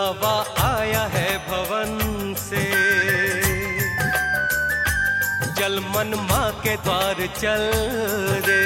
बुलावा आया है भवन से, चल मन माँ के द्वार चल रे।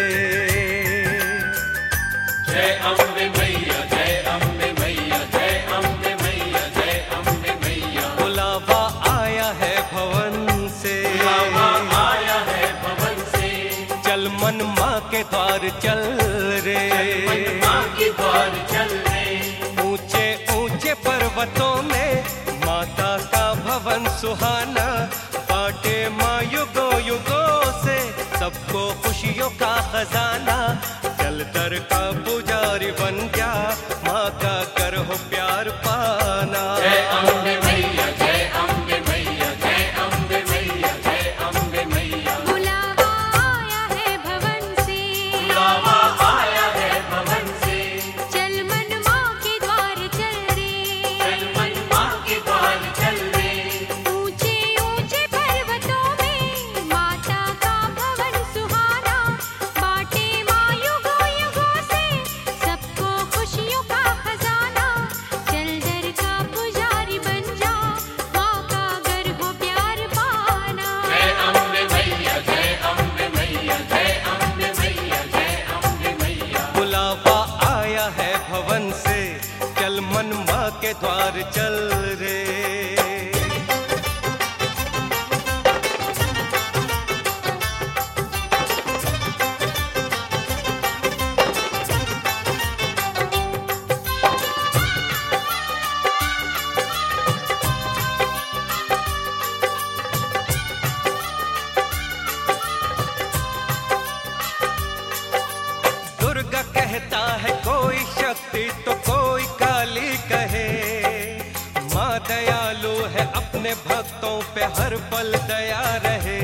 जय अम्बे मैया, जय अम्बे मैया, जय अम्बे मैया, जय अम्बे मैया। बुलावा आया है भवन से, बुलावा आया है भवन से, चल मन माँ के द्वार चल रे। मन माँ के द्वार चल रे। ऊंचे ऊंचे पर्वतों में माता का भवन सुहाना, बाटे माँ युगों युगों से सबको खुशियों का खजाना। चल दर का पुजारी बन जा, माँ का कर हो प्यार पाना। जय अम्बे मैया, जय अम्बे मैया, जय अम्बे मैया, जय अम्बे मैया। बुलावा आया है भवन से, बुलावा आया है भवन से, चल मन माँ के द्वार चल रे। चल मन माँ के द्वार चल रे। ऊंचे ऊंचे पर्वतों में माता का भवन सुहाना, बाटे माँ युगों युगों से सबको खुशियों का खजाना। चल दर का पुजारी बन जा, माँ का घर हो प्यार पाना। जय अम्बे मैया, जय अम्बे मैया, जय अम्बे मैया, जय अम्बे मैया। बुलावा आया है भवन से, चल मन माँ के द्वार चल रे। दुर्गा कहता है कोई शक्ति तो कोई काली कहे, माँ दयालु है अपने भक्तों पे हर पल दया रहे।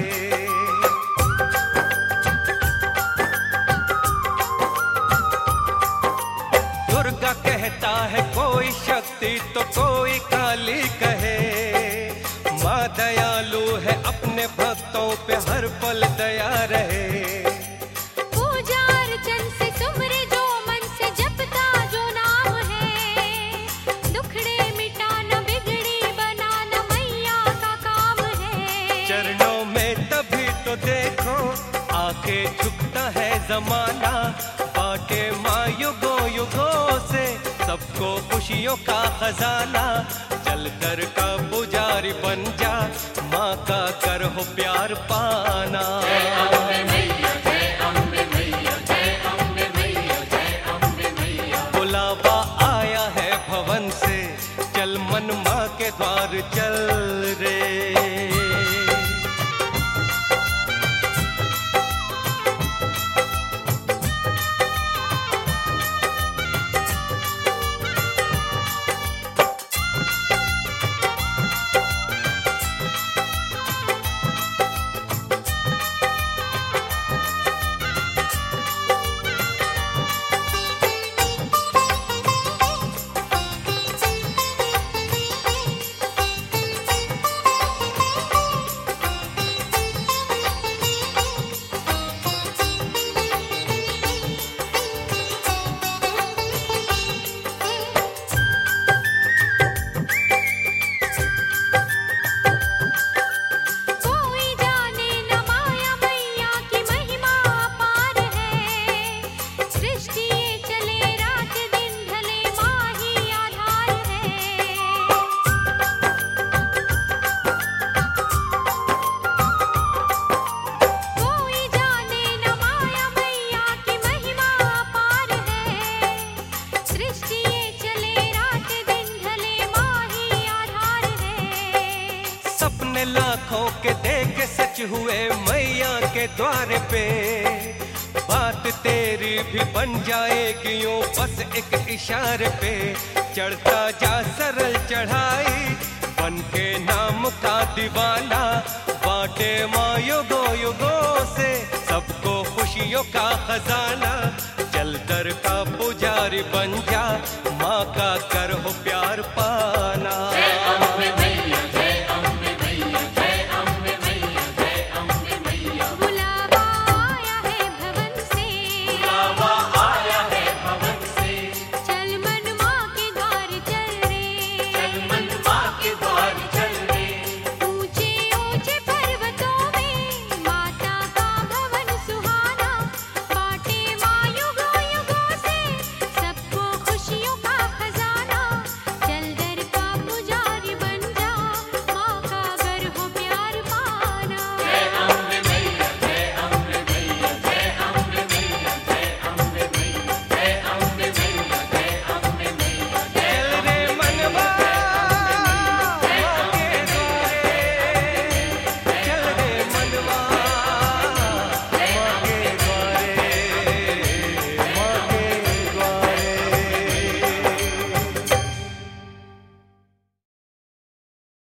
दुर्गा कहता है कोई शक्ति तो कोई काली कहे, माँ दयालु है अपने भक्तों पे हर पल दया रहे। पूजा अर्चन से सुमरे जो मन से जपता जो नाम है, दुखड़े मिटाना बिगड़ी बनाना मैया का काम है। चरणों में तभी तो देखो आके झुकता है जमाना, बाटे माँ युगों युगों से सबको खुशियों का खजाना। चल दर का पुजारी बन जा, माँ का कर हो प्यार पाना। जय अम्बे मैया, जय अम्बे मैया, जय अम्बे मैया, जय अम्बे मैया। बुलावा आया है भवन से, चल मन माँ के द्वार चल रे। कोई जाने न माया मैया की महिमा अपार है, सृष्टि ये चले रात दिन ढले माँ ही आधार है। कोई जाने न माया मैया की महिमा अपार है, सृष्टि ये चले रात दिन ढले माँ ही आधार है। सपने लाखों के देख सच हुए मैया के द्वार पे, बात तेरी भी बन जाएगी यूं बस एक इशारे पे। चढ़ता जा सरल चढ़ाई बन के नाम का दीवाना, बाटे माँ युगों युगों से सबको खुशियों का खजाना। चल दर का पुजारी बन जा, माँ का कर हो प्यार